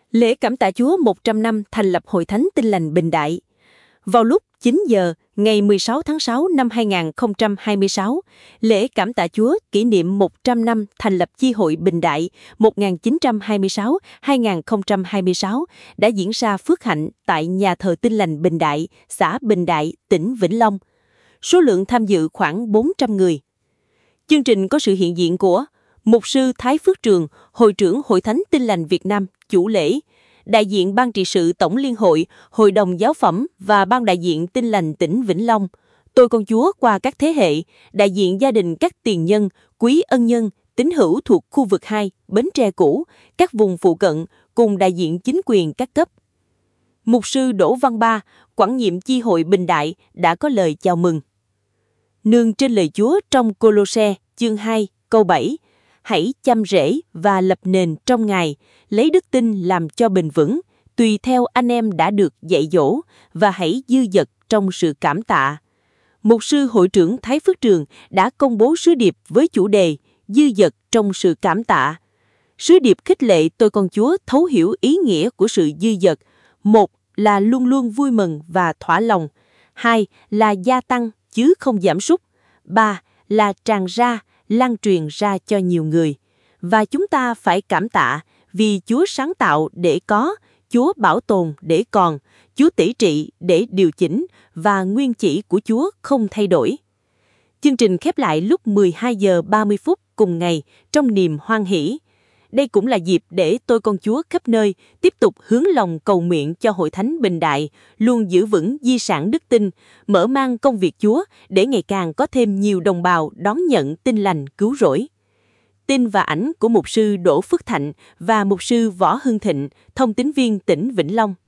Lễ Cảm Tạ Chúa 100 năm thành lập Hội Thánh Tin Lành Bình Đại. Vào lúc 9 giờ ngày 16 tháng 6 năm 2026, lễ Cảm Tạ Chúa kỷ niệm 100 năm thành lập Chi hội Bình Đại 1926-2026 đã diễn ra phước hạnh tại nhà thờ Tin Lành Bình Đại, xã Bình Đại, tỉnh Vĩnh Long. Số lượng tham dự khoảng 400 người. Chương trình có sự hiện diện của Mục sư Thái Phước Trường, Hội trưởng Hội Thánh Tin Lành Việt Nam, chủ lễ, đại diện Ban trị sự Tổng Liên hội, Hội đồng Giáo phẩm và Ban đại diện Tin Lành tỉnh Vĩnh Long, Tôi Con Chúa qua các thế hệ, đại diện gia đình các tiền nhân, quý ân nhân, tín hữu thuộc khu vực 2, Bến Tre cũ, các vùng phụ cận, cùng đại diện chính quyền các cấp. Mục sư Đỗ Văn Ba, quản nhiệm Chi hội Bình Đại đã có lời chào mừng. Nương trên lời Chúa trong Cô-lô-se chương 2 câu 7, hãy chăm rễ và lập nền trong Ngài, lấy đức tin làm cho bền vững, tùy theo anh em đã được dạy dỗ, và hãy dư dật trong sự cảm tạ. Mục sư Hội trưởng Thái Phước Trường đã công bố sứ điệp với chủ đề Dư dật trong sự cảm tạ. Sứ điệp khích lệ tôi con Chúa thấu hiểu ý nghĩa của sự dư dật. 1 là luôn luôn vui mừng và thỏa lòng. 2 là gia tăng chứ không giảm sút. 3 là tràn ra, lan truyền ra cho nhiều người. Và chúng ta phải cảm tạ vì Chúa sáng tạo để có, Chúa bảo tồn để còn, Chúa tể trị để điều chỉnh và nguyên chỉ của Chúa không thay đổi. Chương trình khép lại lúc 12 giờ 30 phút cùng ngày trong niềm hoan hỷ. Đây cũng là dịp để tôi con Chúa khắp nơi tiếp tục hướng lòng cầu nguyện cho Hội Thánh Bình Đại luôn giữ vững di sản đức tin, mở mang công việc Chúa để ngày càng có thêm nhiều đồng bào đón nhận tin lành cứu rỗi. Tin và ảnh của mục sư Đỗ Phước Thạnh và mục sư Võ Hưng Thịnh, thông tín viên tỉnh Vĩnh Long.